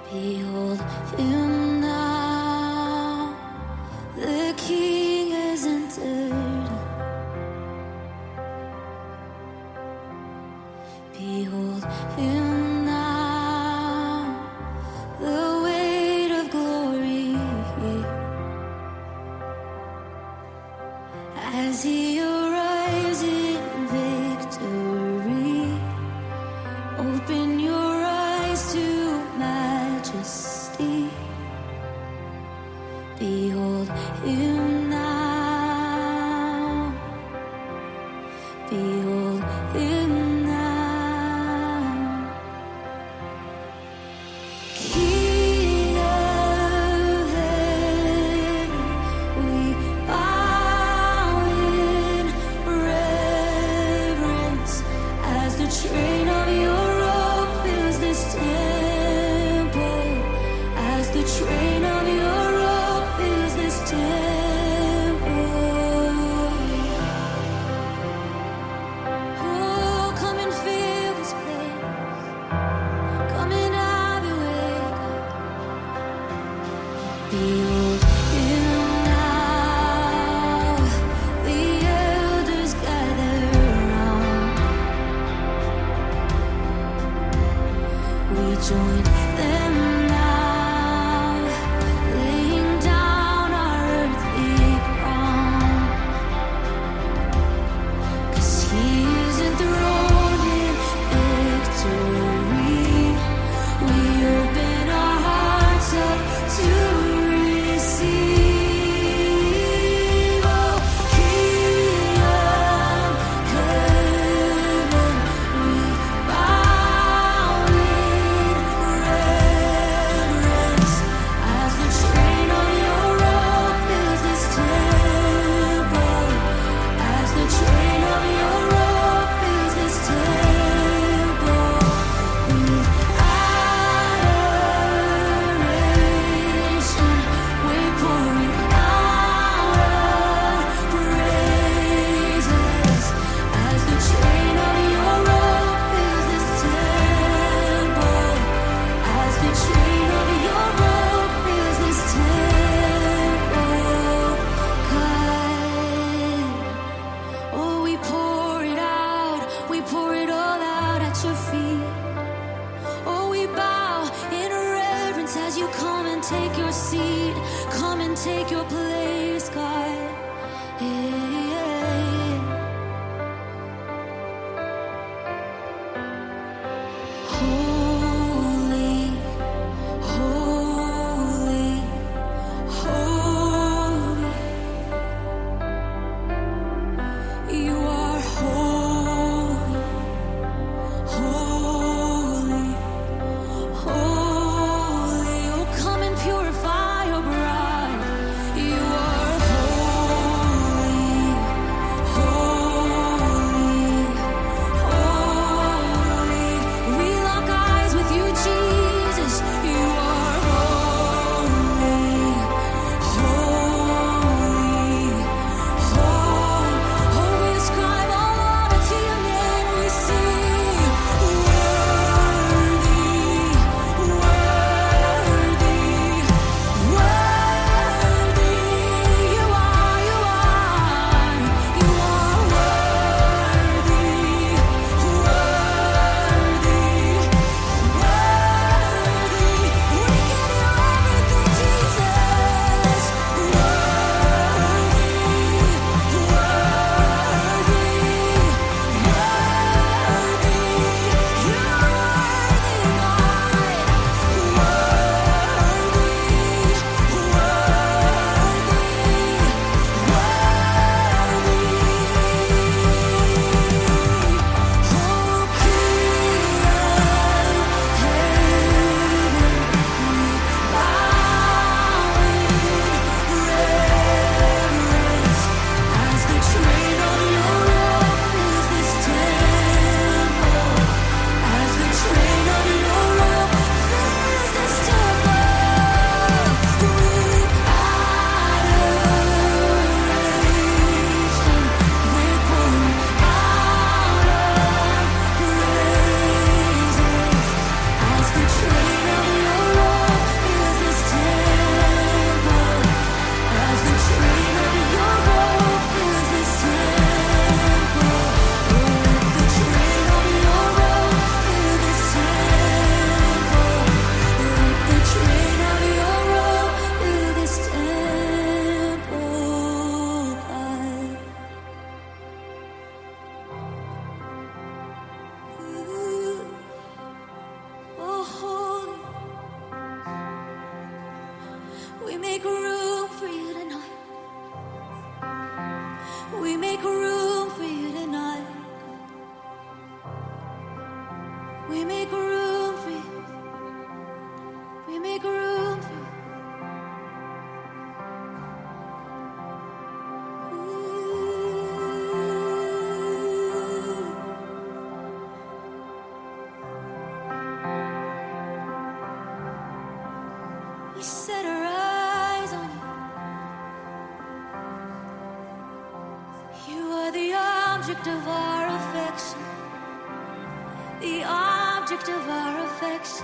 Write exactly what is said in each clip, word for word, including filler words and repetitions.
Behold him now, the King has entered. Behold him now, the weight of glory, as he arrives in victory. Open your eyes to majesty. Behold him now. Behold him now. King of heaven, we bow in reverence as the train of your robe fills this temple. As the train of your robe fills this temple. Oh, come and fill this place. Come and have your way, God. Behold him now. The elders gather round. We join them now, laying down our earthly crown. 'Cause he is enthroned in victory. We open our hearts up to receive. Oh, King of heaven, we bow in reverence We make room for you. We make room for you. We set our eyes on you. You are the object of our affection. The object of our affection.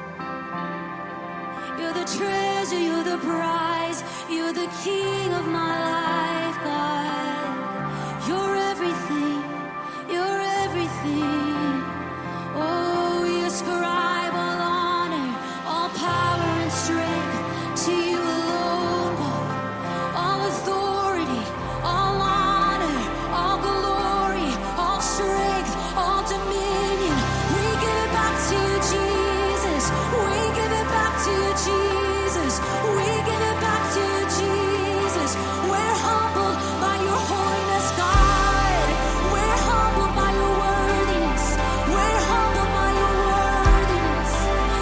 You're the treasure, you're the prize, you're the king of my life, God. You're everything, you're everything. Oh, we ascribe all honor, all power and strength to you alone, God. All authority, all honor, all glory, all strength, all dominion. We give it back to you, Jesus. We give it back to you, Jesus. We give it back to you, Jesus. We're humbled by your holiness, God. We're humbled by your worthiness. We're humbled by your worthiness.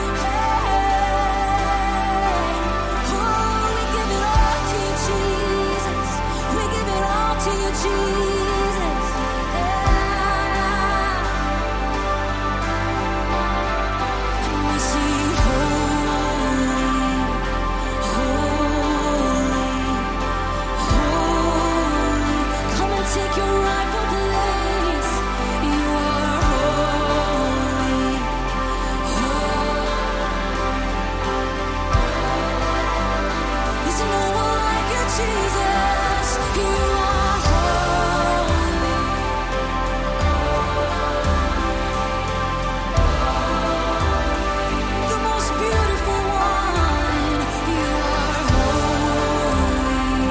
Hey, oh, we give it all to you, Jesus. We give it all to you, Jesus. Yeah. And we sing holy, holy, holy. Come and take your rightful place. You are holy, holy. There's no one like you, Jesus. You are holy. The most beautiful one. You are holy,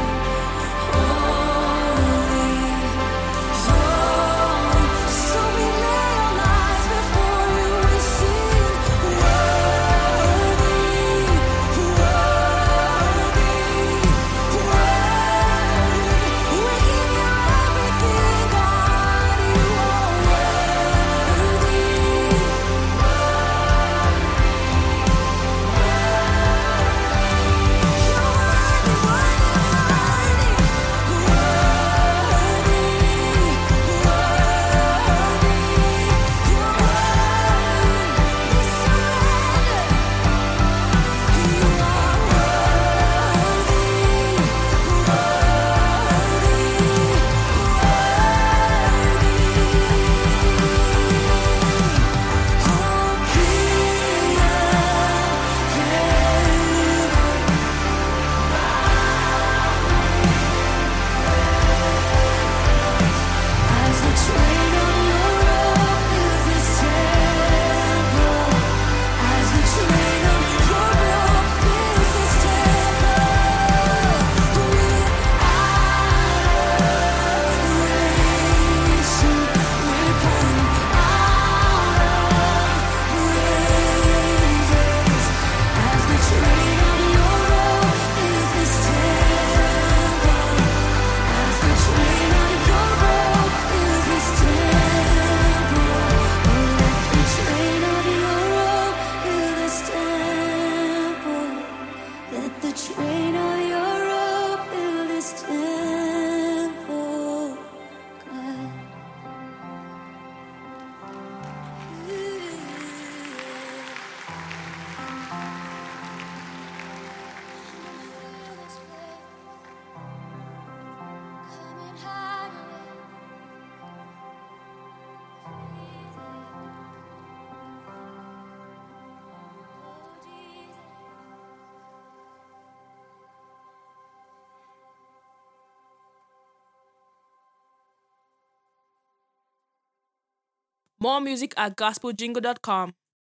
holy, holy. So we lay our lives before you. We sing worthy, worthy, worthy. We give you everything, God. You are worthy. As the train of your robe fills this temple, as the train of your robe fills this temple, with adoration, we're pouring out praises. As the train of your robe fills this temple, as the train of your robe fills this temple, let the train of your robe fill this temple. Let the train of your robe fill this temple, God. Fill this place. Come and have your way. Oh, Jesus. More music at gospel jingle dot com.